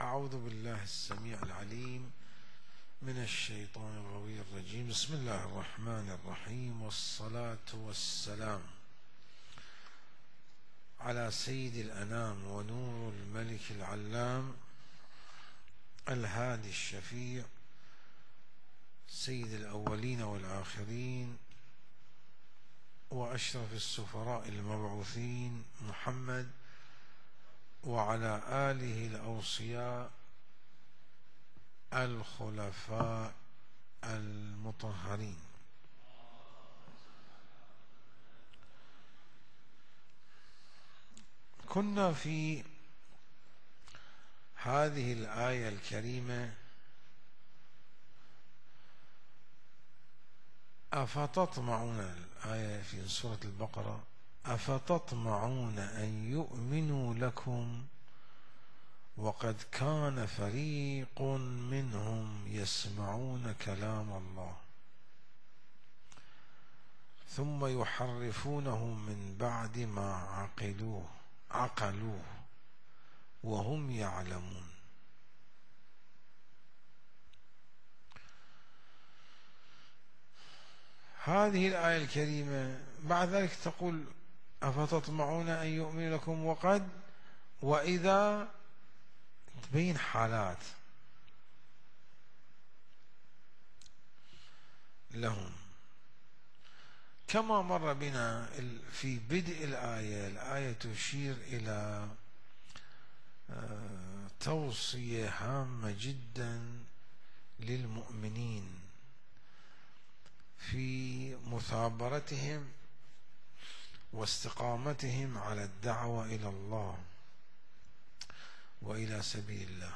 أعوذ بالله السميع العليم من الشيطان الغوي الرجيم. بسم الله الرحمن الرحيم، والصلاة والسلام على سيد الأنام ونور الملك العلام الهادي الشفيع سيد الأولين والآخرين وأشرف السفراء المبعوثين محمد وعلى آله الأوصياء الخلفاء المطهرين. كنا في هذه الآية الكريمة: أفتطمعون، الآية في سورة البقرة: أفتطمعون أن يؤمنوا لكم وقد كان فريق منهم يسمعون كلام الله ثم يحرفونه من بعد ما عقلوه وهم يعلمون. هذه الآية الكريمة بعد ذلك تقول: أفتطمعون أن يؤمنوا لكم وقد، وإذا، تبين حالات لهم كما مر بنا في بدء الآية. الآية تشير إلى توصية هامة جدا للمؤمنين في مثابرتهم واستقامتهم على الدعوة إلى الله وإلى سبيل الله.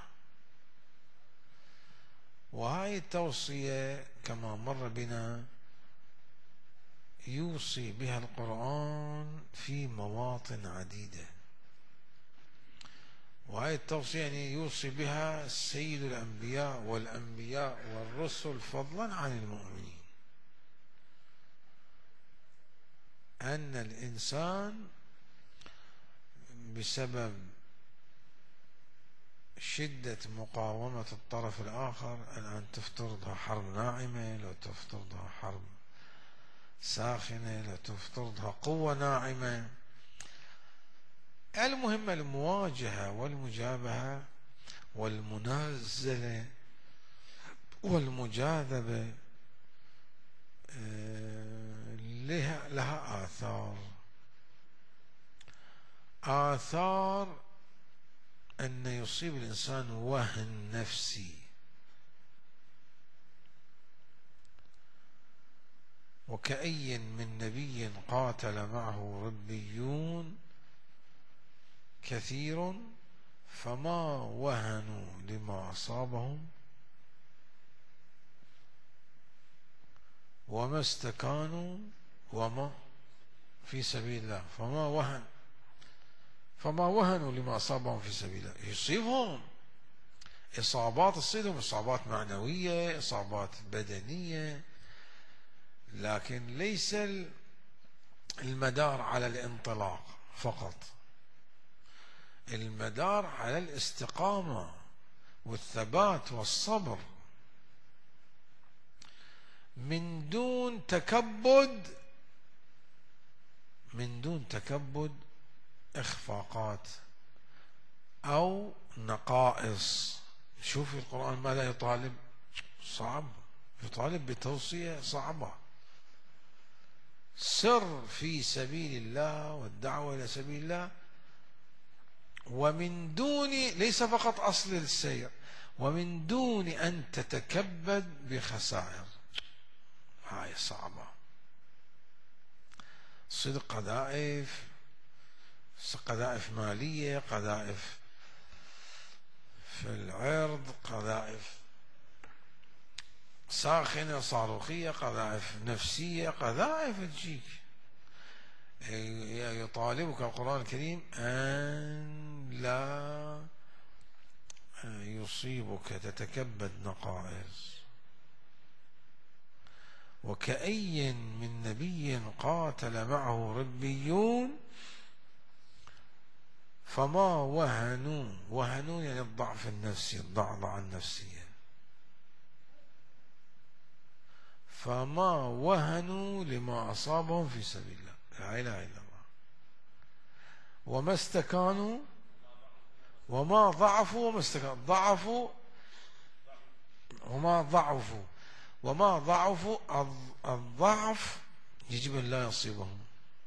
وهذه التوصية كما مر بنا يوصي بها القرآن في مواطن عديدة، وهذه التوصية يعني يوصي بها سيد الأنبياء والأنبياء والرسل فضلا عن المؤمنين، أن الإنسان بسبب شدة مقاومة الطرف الآخر، الآن تفترضها حرب ناعمة، لو تفترضها حرب ساخنة، لو تفترضها قوة ناعمة، المهم المواجهة والمجابهة والمنازلة والمجاذبة لها آثار أن يصيب الإنسان وهن نفسي، وكأي من نبي قاتل معه ربيون كثير فما وهنوا لما أصابهم وما استكانوا وما في سبيل الله فما وهنوا لما أصابهم في سبيل الله. يصيبهم إصابات، تصيبهم إصابات معنوية، إصابات بدنية، لكن ليس المدار على الانطلاق فقط، المدار على الاستقامة والثبات والصبر من دون تكبد إخفاقات أو نقائص. شوف القرآن ماذا يطالب؟ صعب، يطالب بتوصية صعبة: سر في سبيل الله والدعوة إلى سبيل الله، ومن دون، ليس فقط أصل السير، ومن دون أن تتكبد بخسائر. هاي صعبة. صدق قذائف مالية، قذائف في العرض، قذائف ساخنة صاروخية، قذائف نفسية، قذائف تجيك. يطالبك القرآن الكريم أن لا يصيبك تتكبد نقائص. وكأي من نبي قاتل معه ربيون فما وهنوا يعني الضعف النفسي، الضعضعة النفسية. فما وهنوا لما أصابهم في سبيل الله، لا إله إلا الله. وما استكانوا وما ضعفوا وما استكانوا، ضعفوا وما ضعفوا وما ضعفوا. الضعف يجب أن لا يصيبهم.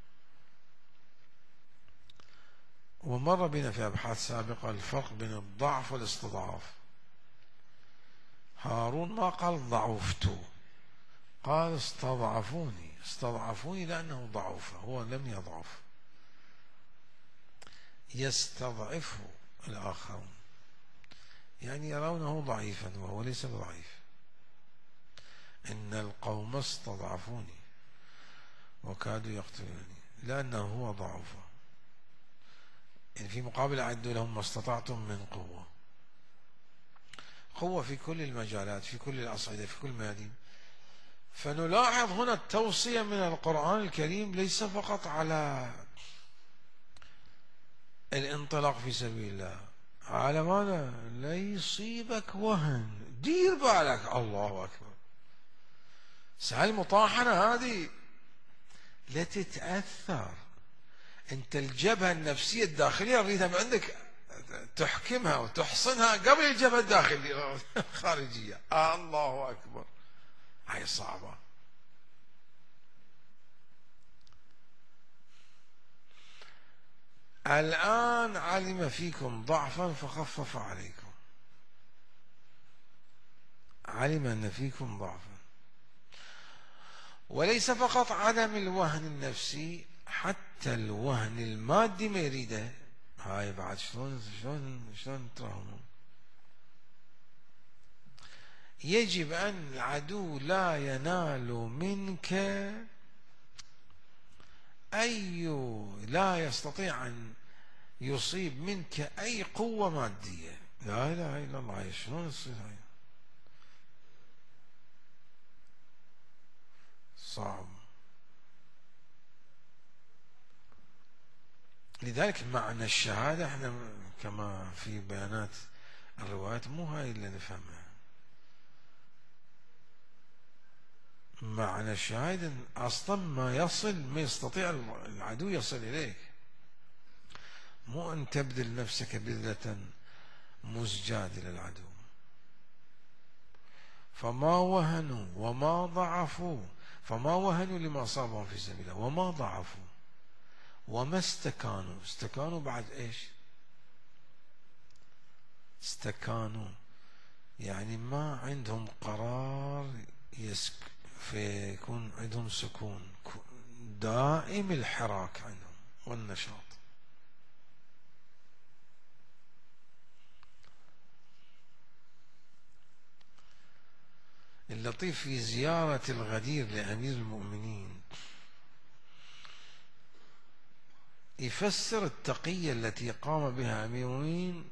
ومر بنا في أبحاث سابقة الفرق بين الضعف والاستضعاف. هارون ما قال ضعفت، قال استضعفوني لأنه ضعف، هو لم يضعف. يستضعفه الآخرون يعني يرونه ضعيفا وهو ليس بضعيف. إن القوم استضعفوني وكادوا يقتلوني لأنه هو ضعف. يعني في مقابل أعدوا لهم ما استطعتم من قوة. قوة في كل المجالات، في كل الأصعدة، في كل الميادين. فنلاحظ هنا التوصية من القرآن الكريم ليس فقط على الانطلاق في سبيل الله، على ماذا؟ لا يصيبك وهن، دير بالك. الله أكبر. المطاحنة هذه لا تتأثر. أنت الجبهة النفسية الداخلية أريدها من عندك تحكمها وتحصنها قبل الجبهة الداخلية الخارجية. الله أكبر. هاي صعبة. الآن علم فيكم ضعفا فخفف عليكم. علم أن فيكم ضعفا، وليس فقط عدم الوهن النفسي، حتى الوهن المادي ما يريده. هاي بعد شلون تراهم. يجب أن العدو لا ينال منك لا يستطيع أن يصيب منك أي قوة مادية. لا إله إلا الله. شلون تصير هاي؟ صعب. لذلك معنى الشهادة احنا كما في بيانات الروايات مو هاي اللي نفهمها. معنى الشهادة أصلا ما يستطيع العدو يصل إليك، مو أن تبذل نفسك بذلة مزجاة للعدو. فما وهنوا وما ضعفوا. فما وهنوا لما أصابهم في سبيل الله وما ضعفوا وما استكانوا. استكانوا بعد إيش؟ استكانوا يعني ما عندهم قرار فيكون عندهم سكون، دائم الحراك عندهم والنشاط. اللطيف في زيارة الغدير لأمير المؤمنين يفسر التقية التي قام بها أمير المؤمنين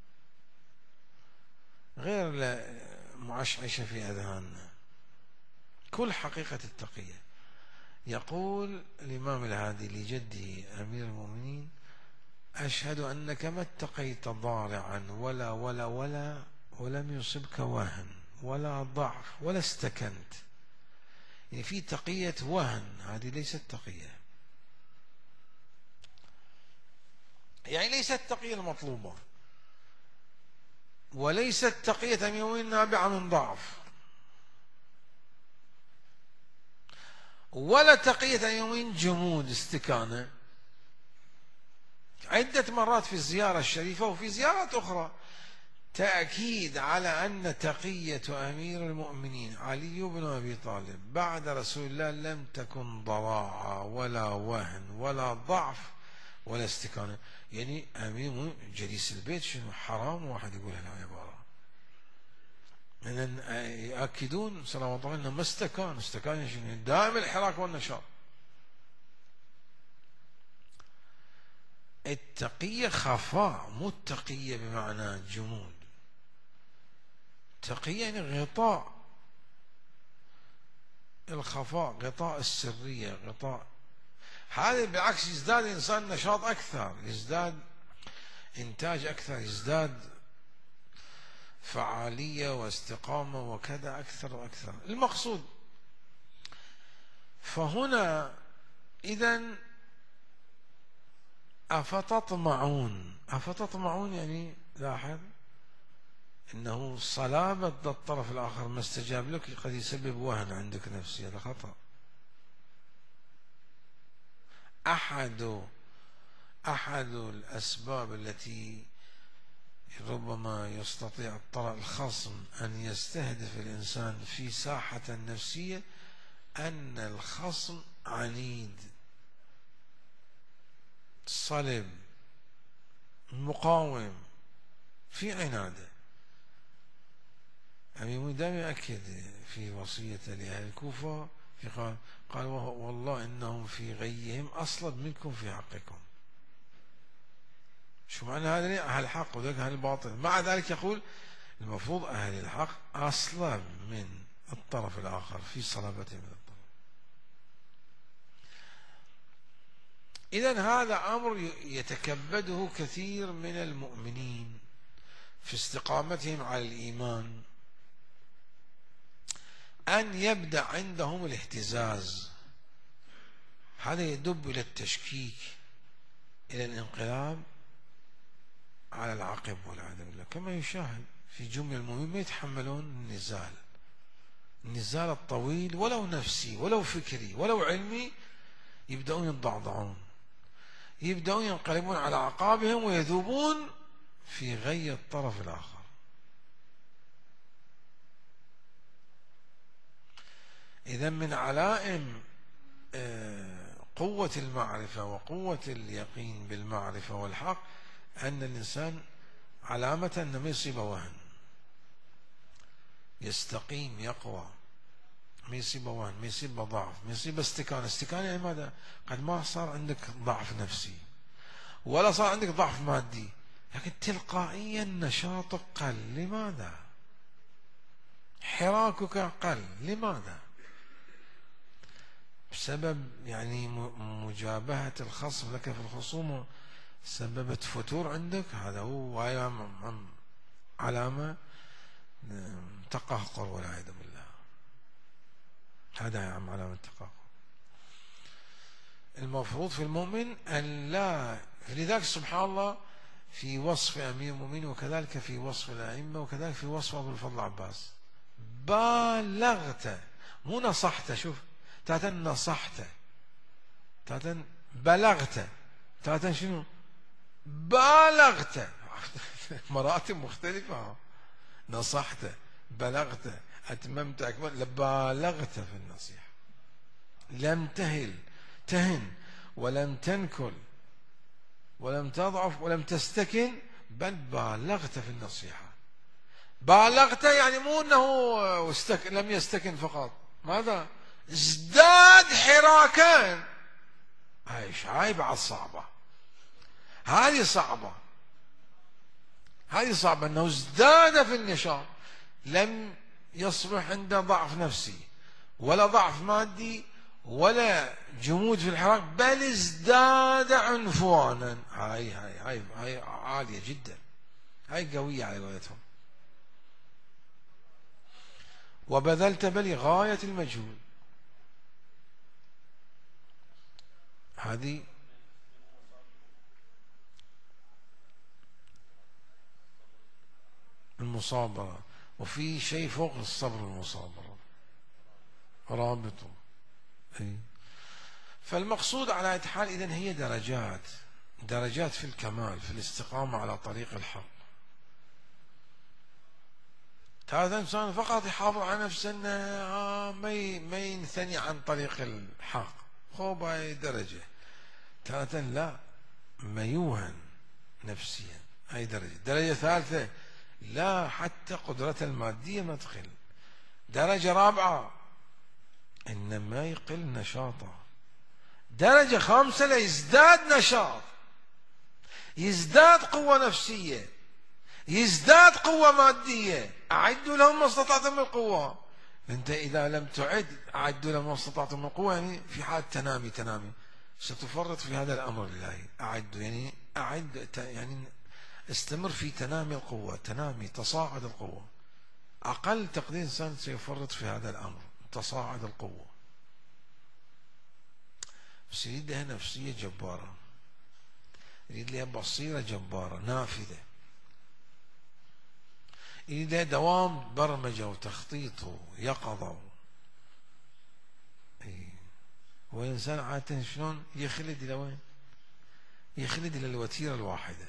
غير معشعشة في أذهاننا. كل حقيقة التقية. يقول الإمام الهادي لجده أمير المؤمنين: أشهد أنك ما اتقيت ضارعا ولم يصبك وهن ولا ضعف ولا استكنت. يعني في تقية وهن، هذه ليست تقية، يعني ليست تقية المطلوبة، وليست تقية أمير المؤمنين نابعة من ضعف، ولا تقية أمير المؤمنين جمود استكانة. عدة مرات في الزيارة الشريفة وفي زيارات أخرى تأكيد على أن تقية أمير المؤمنين علي بن أبي طالب بعد رسول الله لم تكن ضراعة ولا وهن ولا ضعف ولا استكانة. يعني أمير جليس البيت شنو حرام واحد يقول هالعبارة. يأكدون صلوات الله أنه ما استكان شنو دائم الحراك والنشاط. التقية خفاء، مو التقية بمعنى جمود. تقية يعني غطاء الخفاء، غطاء السرية، غطاء. هذا بالعكس يزداد الإنسان نشاط أكثر، يزداد إنتاج أكثر، يزداد فعالية واستقامة وكذا أكثر وأكثر. المقصود فهنا إذن أفتطمعون، أفتطمعون يعني لاحظ إنه صلابة الطرف الآخر ما استجاب لك قد يسبب وهن عندك نفسي، هذا خطأ. أحد الأسباب التي ربما يستطيع الخصم أن يستهدف الإنسان في ساحة النفسية أن الخصم عنيد صلب مقاوم في عناده. أبي دائما يؤكد في وصيته لأهل الكوفة قال والله إنهم في غيهم أصلب منكم في حقكم. شو معنى هذا؟ أهل الحق وذاك أهل الباطل. مع ذلك يقول المفروض أهل الحق أصلب من الطرف الآخر في صلابته من الطرف. إذن هذا أمر يتكبده كثير من المؤمنين في استقامتهم على الإيمان، أن يبدأ عندهم الاهتزاز. هذا يدب إلى التشكيك، إلى الانقلاب على العقب والعياذ بالله، كما يشاهد في جملة المؤمنين ما يتحملون النزال الطويل ولو نفسي ولو فكري ولو علمي، يبدأون يتضعضعون، يبدأون ينقلبون على أعقابهم ويذوبون في غي الطرف الآخر. إذا من علائم قوة المعرفة وقوة اليقين بالمعرفة والحق أن الإنسان علامة أنه ما يصيب وهن، يستقيم يقوى، ما يصيب وهن، ما يصيب ضعف، ما يصيب استكانة. استكانة يعني ماذا؟ قد ما صار عندك ضعف نفسي ولا صار عندك ضعف مادي، لكن تلقائيا نشاطك قل. لماذا؟ حراكك قل. لماذا؟ بسبب يعني مجابهة الخصم لك في الخصومة سببت فتور عندك. هذا هو علامة تقهقر والعياذ بالله. هذا يا عم علامة تقهقر. المفروض في المؤمن أن لا، لذلك سبحان الله في وصف أمير المؤمنين وكذلك في وصف الأئمة وكذلك في وصف أبو الفضل العباس بالغت، مو نصحت. شوف تاتا نصحت، تاتا بلغت، تاتا شنو بالغت مراتب مختلفة. نصحت، بلغت، أتممت، أكمل، بالغت في النصيحة. لم تهن ولم تنكل ولم تضعف ولم تستكن، بل بالغت في النصيحة. بالغت يعني مو أنه لم يستكن فقط، ماذا؟ ازداد حراكا. هاي بعد صعبة، هذه صعبة، هذه صعبة، أنه ازداد في النشاط، لم يصبح عنده ضعف نفسي ولا ضعف مادي ولا جمود في الحراك، بل ازداد عنفوانا. هاي عالية جدا، هاي قوية على قولتهم. وبذلت بل غاية المجهود. هذه المصابرة، وفي شيء فوق الصبر المصابرة، رابطه. فالمقصود على أي حال إذن هي درجات في الكمال في الاستقامة على طريق الحق. هذا إنسان فقط يحافظ على نفسه ما ينثني عن طريق الحق، خوب هاي درجة. ثالثا لا، ما يوهن نفسيا، هاي درجة ثالثة لا، حتى قدرته المادية ما تقل. درجة رابعة إنما يقل نشاطه. درجة خامسة لا، يزداد نشاط، يزداد قوة نفسية، يزداد قوة مادية. أعدوا لهم ما استطعتم من القوة. أنت إذا لم تعد أعدوا لهم ما استطعتم من القوة، يعني في حال تنامي ستفرط في هذا الأمر. لله أعدوا يعني أعد، يعني استمر في تنامي القوة، تنامي تصاعد القوة. أقل تقدير إنسان سيفرط في هذا الأمر، تصاعد القوة. بس يريد لها نفسية جبارة، يريد لها بصيرة جبارة نافذة، يريد لها دوام برمجة وتخطيط ويقظة. والإنسان عادة شلون يخلد إلى وين؟ يخلد إلى الوتيرة الواحدة.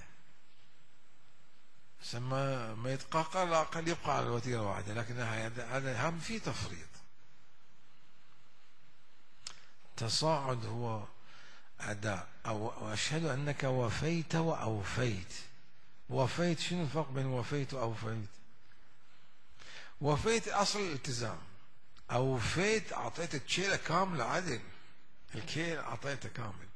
ما يتقاقر، لا أقل يبقى على الوتيرة الواحدة، لكن هذا هم في تفريط. تصاعد هو أداء، أو أشهد أنك وفيت وأوفيت. وفيت، شنو الفرق بين وفيت وأوفيت؟ وفيت أصل الالتزام، أوفيت أعطيت الكيلة كاملة عدل، الكيل أعطيته كامل.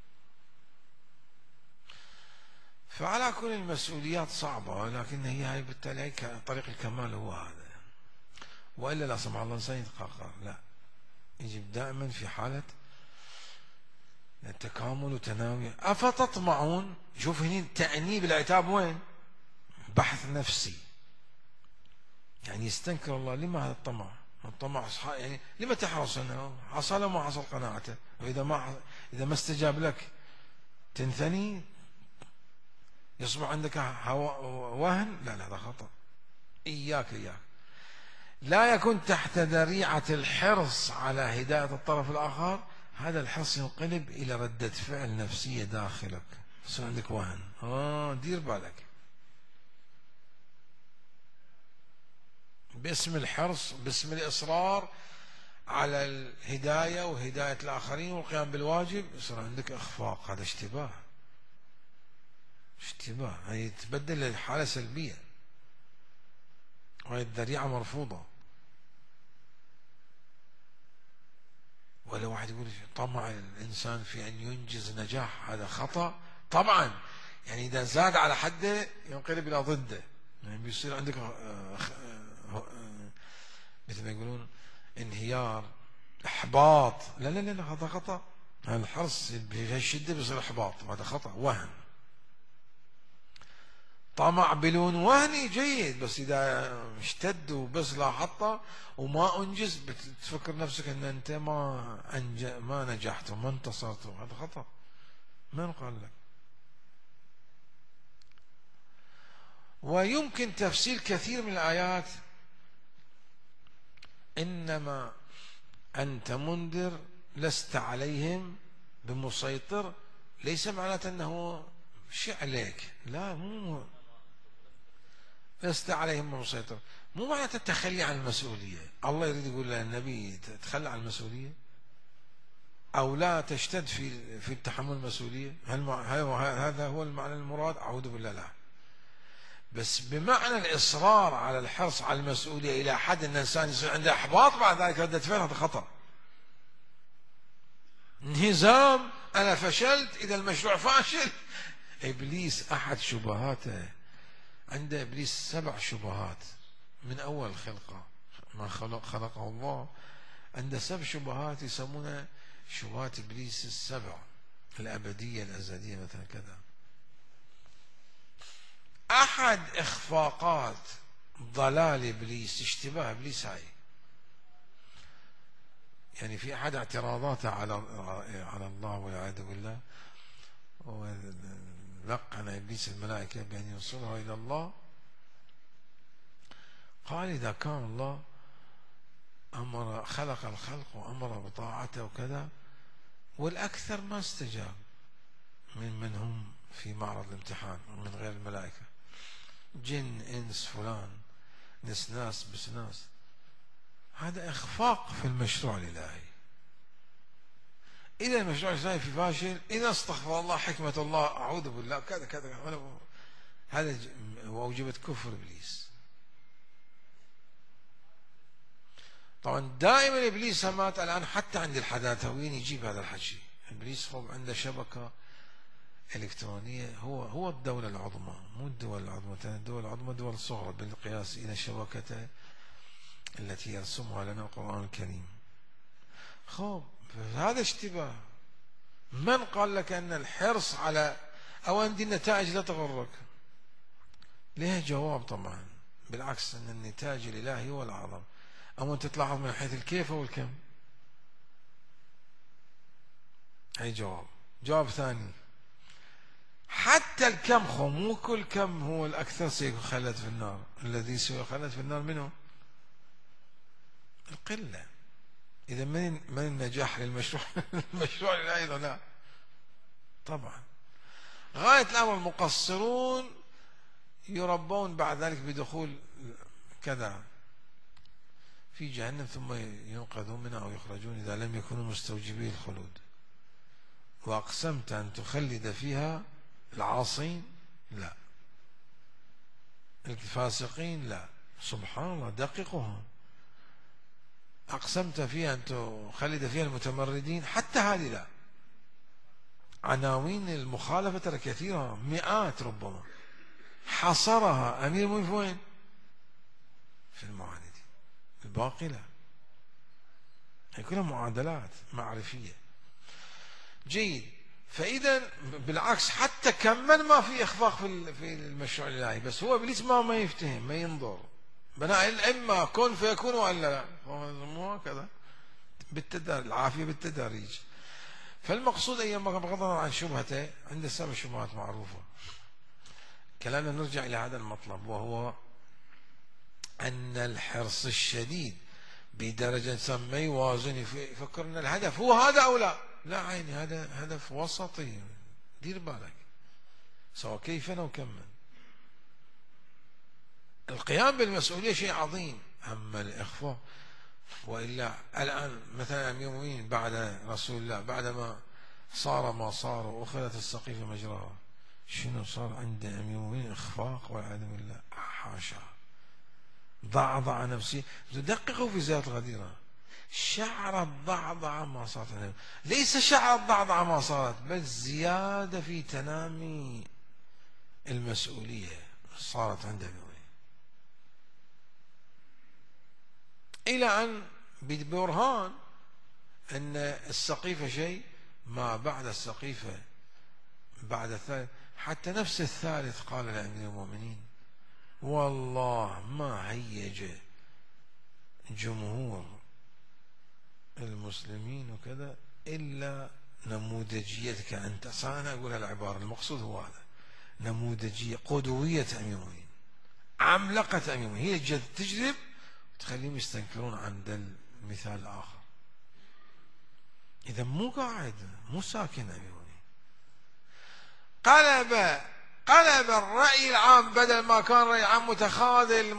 فعلى كل المسؤوليات صعبة، لكن هي بالتالي طريق الكمال هو هذا. وإلا لا سمح الله الإنسان يتقهقر، لا، يجب دائما في حالة التكامل وتناوي. أفتطمعون، شوف هنا تأنيب العتاب وين؟ بحث نفسي، يعني يستنكر الله. لما هذا الطمع؟ الطمع يعني لما تحرص انه حصل وما حصل قناعته، واذا ما استجاب لك تنثني، يصبح عندك وهن. لا هذا خطأ. إياك لا يكون تحت ذريعة الحرص على هداية الطرف الآخر. هذا الحرص ينقلب إلى ردة فعل نفسية داخلك، يصير عندك وهن. دير بالك. باسم الحرص، باسم الإصرار على الهداية وهداية الآخرين والقيام بالواجب، يصير عندك إخفاق. هذا اشتباه، هي تبدل الحالة سلبية، وهي الذريعة مرفوضة. ولا واحد يقول طمع الإنسان في أن ينجز نجاح، هذا خطأ طبعا. يعني إذا زاد على حده ينقلب إلى ضده، يعني بيصير عندك مثل ما يقولون انهيار، إحباط. لا هذا خطأ. الحرص بهالشدة بيصير إحباط، هذا خطأ، وهن. طمع بلون وهني جيد، بس إذا اشتد وبس لا حطه وما أنجز، بتفكر نفسك أن أنت ما نجحت وما انتصرت، هذا خطأ. من قال لك؟ ويمكن تفسير كثير من الآيات إنما أنت منذر لست عليهم بمسيطر، ليس معناته أنه شيء عليك، لا، مو لست عليهم بمسيطر، مو معناته التخلي عن المسؤولية. الله يريد يقول للنبي تتخلى عن المسؤولية أو لا تشتد في تحمل المسؤولية؟ هذا هو المعنى المراد؟ أعوذ بالله، لا. بس بمعنى الإصرار على الحرص على المسؤولية إلى حد أن الإنسان يصير عنده إحباط بعد ذلك ردة فعل، هذا خطأ. انهزام، أنا فشلت، إذا المشروع فاشل. إبليس أحد شبهاته، عند إبليس 7 شبهات من أول خلقه، ما خلقه الله، عنده 7 شبهات يسمونها شبهات إبليس ال7 الأبدية الأزلية مثلا كذا. أحد إخفاقات ضلال إبليس اشتباه إبليس هاي. يعني في أحد اعتراضاته على الله والعياذ بالله، ولقن إبليس الملائكة بأن يوصلها إلى الله. قال إذا كان الله خلق الخلق وأمر بطاعته وكذا، والأكثر ما استجاب من هم في معرض الامتحان من غير الملائكة، جن إنس فلان، ناس بس ناس، هذا إخفاق في المشروع الإلهي. إذا المشروع الإلهي في فاشل، إذا استغفر الله حكمة الله، أعوذ بالله كذا هذا وأوجبت كفر إبليس. طبعا دائما إبليس مات الآن حتى عند الحداثويين يجيب هذا الحكي. إبليس عنده شبكة إلكترونية، هو الدولة العظمى، مو الدول العظمى. الدول العظمى دول صغرى بالقياس إلى شبكته التي يرسمها لنا القرآن الكريم. هذا اشتباه. من قال لك أن الحرص على أو أن دي النتائج لا تغرك؟ لها جواب طبعا، بالعكس أن النتاج الإلهي هو الأعظم. أما أنت تلاحظ من حيث الكيف والكم. أي جواب ثاني، حتى الكم مو كل كم هو الأكثر سيخلد في النار. الذي سيخلد في النار منه القلة. إذا من النجاح للمشروع المشروع الإلهي لا طبعا. غاية الأمر المقصرون يربون بعد ذلك بدخول كذا في جهنم، ثم ينقذون منها أو يخرجون إذا لم يكونوا مستوجبي الخلود. وأقسمت أن تخلد فيها العاصين لا، الفاسقين لا. سبحان الله دققهم. أقسمت فيها أن تخلد فيها المتمردين، حتى هذه لا. عناوين المخالفة ترى كثيرة، مئات ربما. حصرها أمير المؤمنين وين؟ في المعاندين، الباقي لا. هي كلها معادلات معرفية. جيد. فإذا بالعكس حتى كمان ما في إخفاق في المشروع الإلهي، بس هو إبليس ما يفتهم، ما ينظر. بناء إما كن فيكون وإلا لا، مو هكذا العافية بالتدريج. فالمقصود أيما بغض النظر عن شبهته، عند السبب شبهات معروفة. كلامنا نرجع إلى هذا المطلب، وهو أن الحرص الشديد بدرجة ما يوازن يفكر أن الهدف هو هذا أو لا. لا عيني، هذا هدف وسطي، دير بالك سواء كيفا أو كما. القيام بالمسؤولية شيء عظيم، أما الإخفاء وإلا. الآن مثلا أمير المؤمنين بعد رسول الله، بعدما صار ما صار وأخذت السقيفة مجراها، شنو صار عند أمير المؤمنين؟ إخفاق والعياذ بالله. حاشا، ضعضع نفسي. تدققوا في زيادة الغديرة، شعر الضعضع ما صارت، ليس شعر الضعضع ما صارت، بل زيادة في تنامي المسؤولية صارت عند أمير المؤمنين، إلى أن ببرهان أن السقيفة شيء، ما بعد السقيفة بعد الثالث، حتى نفس الثالث قال لأمير المؤمنين: والله ما هيج جمهور المسلمين وكذا إلا نموذجيتك أنت. أنا أقول العبارة، المقصود هو هذا، نموذجية قدوية أمير المؤمنين، عملقة أمير المؤمنين، هي تجذب تخليهم يستنكرون عند المثال الآخر. إذا مو قاعد، مو ساكن أمير المؤمنين. قلب الرأي العام، بدل ما كان رأي عام متخاذل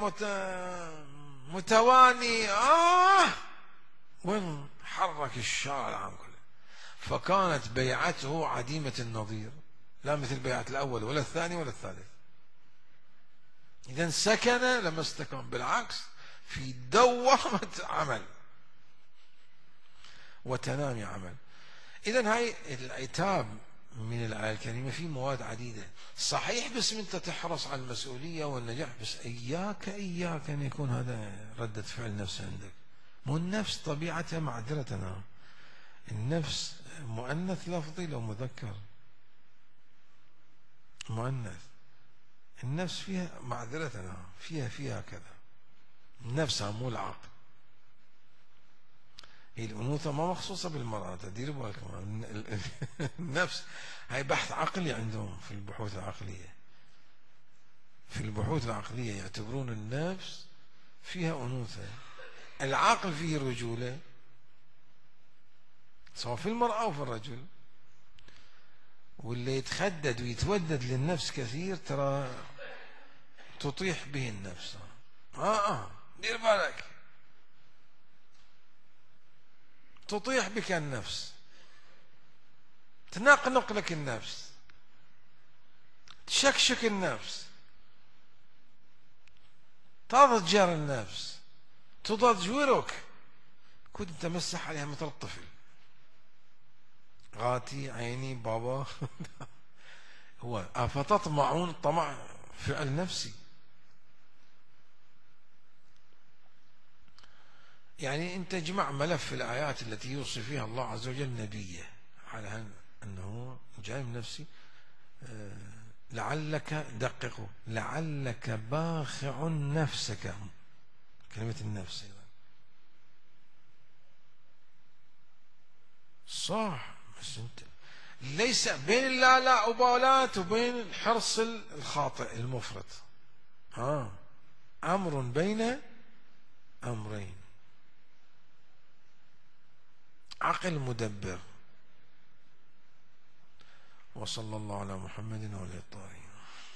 متواني، وين حرك الشارع العام كله. فكانت بيعته عديمة النظير، لا مثل بيعة الأول ولا الثاني ولا الثالث. إذا سكن لما استكان، بالعكس في دوامة عمل وتنامي عمل. إذا هاي العتاب من الآية الكريمة في مواد عديدة. صحيح بس أنت تحرص على المسؤولية والنجاح، بس إياك أن يكون هذا ردة فعل نفس عندك. مو النفس طبيعتها معذرتنا، النفس مؤنث لفظي لو مذكر، مؤنث. النفس فيها معذرتنا، فيها كذا، نفسها مو العقل. هي الأنوثة ما مخصوصة بالمرأة، تدير بالكم. النفس هاي بحث عقلي عندهم في البحوث العقلية. في البحوث العقلية يعتبرون النفس فيها أنوثة، العقل فيه رجولة، سواء في المرأة أو في الرجل. واللي يتخدد ويتودد للنفس كثير ترى تطيح به النفس. دير بالك، تطيح بك النفس، تنقنق لك النفس، تشكشك النفس، تضجر النفس، تضجرك. كنت تمسح عليها مثل الطفل، غاتي عيني بابا. هو أفتطمعون طمع فعل نفسي. يعني أنت جمع ملف الآيات التي يوصي فيها الله عز وجل نبيه على أنه جانب نفسي، لعلك، دققوا، لعلك باخع نفسك، كلمة النفس أيضا صح، بس انت ليس بين لا لا أبالات وبين الحرص الخاطئ المفرط. أمر بين أمرين، عقل مدبر. وصلى الله على محمد وعلى آله الطاهرين.